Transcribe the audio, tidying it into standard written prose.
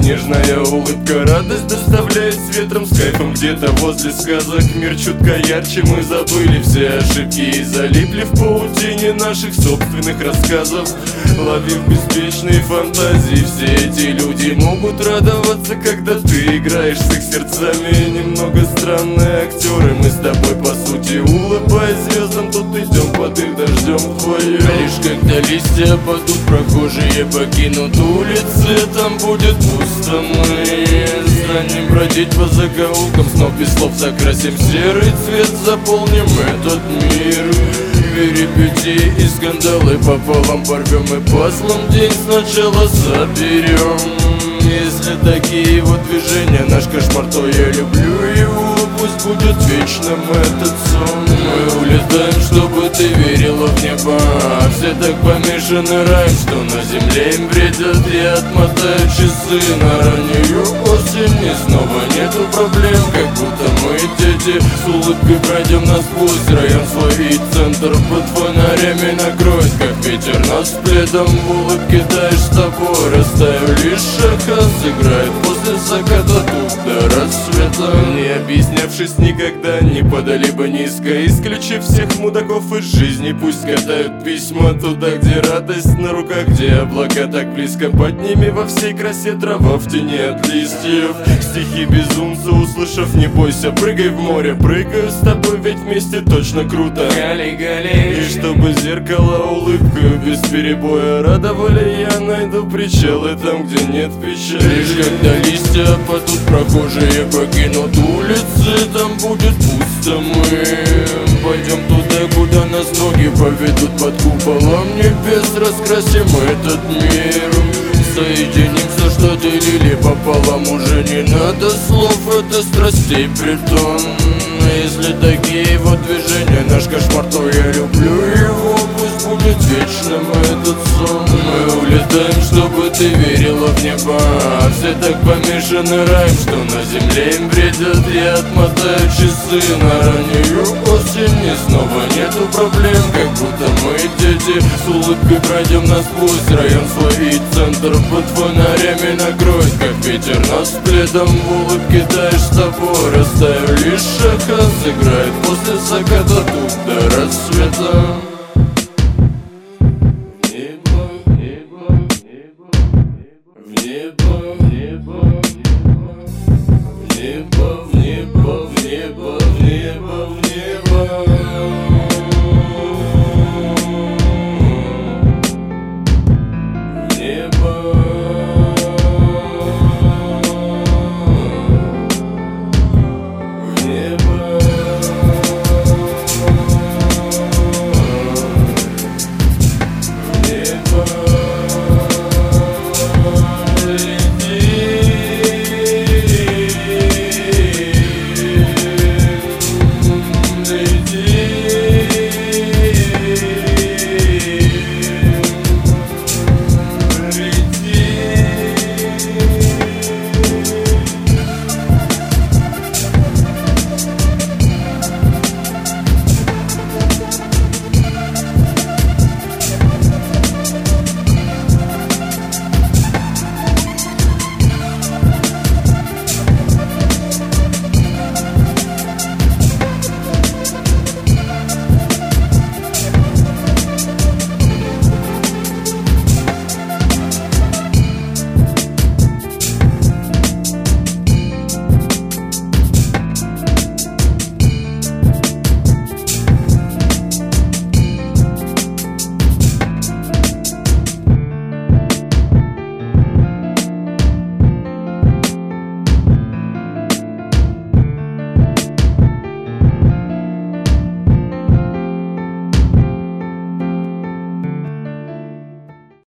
нежная улыбка радость доставляет с ветром, с кайфом где-то возле сказок. Мир чутко ярче, мы забыли все ошибки и залипли в паутине наших собственных рассказов. Ловив беспечные фантазии, все эти люди могут радоваться, когда ты играешь с их сердцами. Немного странные актеры, мы с тобой по сути, улыбаясь звездам, тут идем под их дождем вдвоем. Лишь когда листья падут, прохожие покинут улицы, там будет пусто. Мы станем бродить по закоулкам, снов без слов закрасим серый цвет, заполним этот мир. Перипетии и скандалы пополам порвем и послом день сначала заберем. Если такие вот движения наш кошмар, то я люблю его, пусть будет вечным этот сон. Мы улетаем, чтобы ты верила в небо, все так помешаны раем, что на земле им вредят. Я отмотаю часы на раннюю осень, и снова нету проблем, как будто мы дети. С улыбкой пройдем насквозь район свой и центр, под фонарями накроет, как ветер нас пледом. В улыбке таешь с тобой, растаю лишь шаг, сыграет после заката тут до рассвета. Не объяснявшись никогда, не подали бы низко, исключив всех мудаков из жизни. Пусть катают письма туда, где радость на руках, где облака так близко. Под ними во всей красе трава в тени от листьев. Стихи безумца услышав, не бойся, прыгай в море. Прыгаю с тобой, ведь вместе точно круто. Гали, гали. И чтобы зеркало улыбкою без перебоя радовали, я найду причалы там, где нет печали. Лишь когда листья падут, прохожие покинут улицы, там будет пусто. Мы пойдем туда, куда нас ноги поведут, под куполом небес раскрасим этот мир. Соединим все, что делили пополам, уже не надо слов, это страстей притон. Если такие вот движения наш кошмар, то я люблю его, пусть будет вечным этот сон. Мы улетаем, чтобы ты верила в небо, все так помешаны раем, что на земле им вредят. Я отмотаю часы на раннюю осень, и снова нету проблем, как будто мы дети. С улыбкой пройдем насквозь район свой и центр, под фонарями накроет, как ветер нас пледом. В улыбке таешь с тобой, растаю лишь шаг, сыграет после заката тут до рассвета.